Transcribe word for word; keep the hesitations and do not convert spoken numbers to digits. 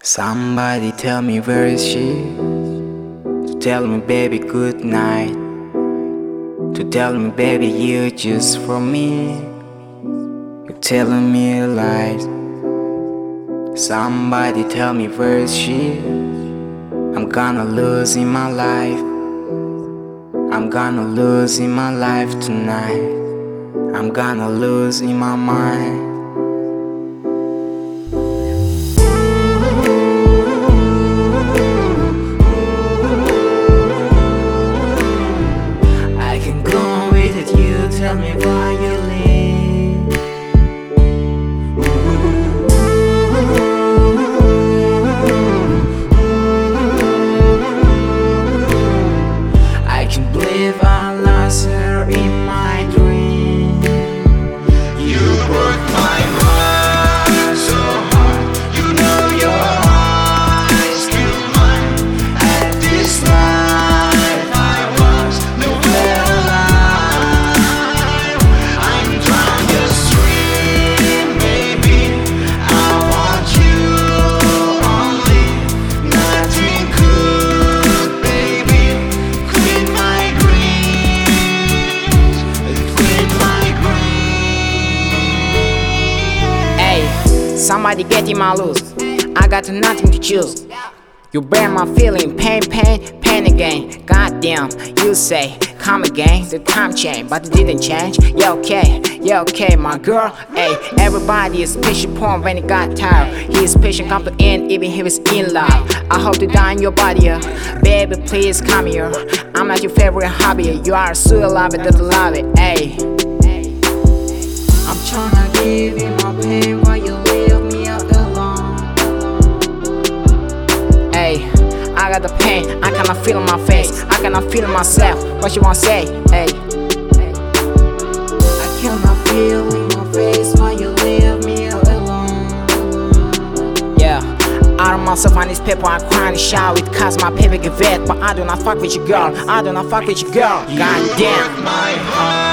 Somebody tell me where is she? To tell me baby good night. To tell me baby you just for me. You're telling me lies. Somebody tell me where is she? I'm gonna lose in my life. I'm gonna lose in my life tonight. I'm gonna lose in my mind. Tell me why you leave. I can't believe I lost her in my dream. You broke my heart so hard. You know your heart is still mine. At this life I was nowhere alive. Somebody get in my loose. I got nothing to choose. You burn my feeling, pain, pain, pain again. Goddamn, you say, come again. The time changed, but it didn't change. Yeah, okay, yeah, okay, my girl. Hey, everybody is patient porn when he got tired. He is patient, come to end, even if he was in love. I hope to die in your body, yeah. Baby, please come here. I'm not your favorite hobby. You are a sweet lover that love it, hey. I'm tryna give you my pain while you leave me all alone. Hey, I got the pain, I cannot feel in my face, I cannot feel myself. What you wanna say? Hey, I cannot feel in my face while you leave me all alone. Yeah, out of myself on these people, I cry in the shower. It cause my paper get wet, but I do not fuck with you, girl. I do not fuck with you, girl. God damn. My heart.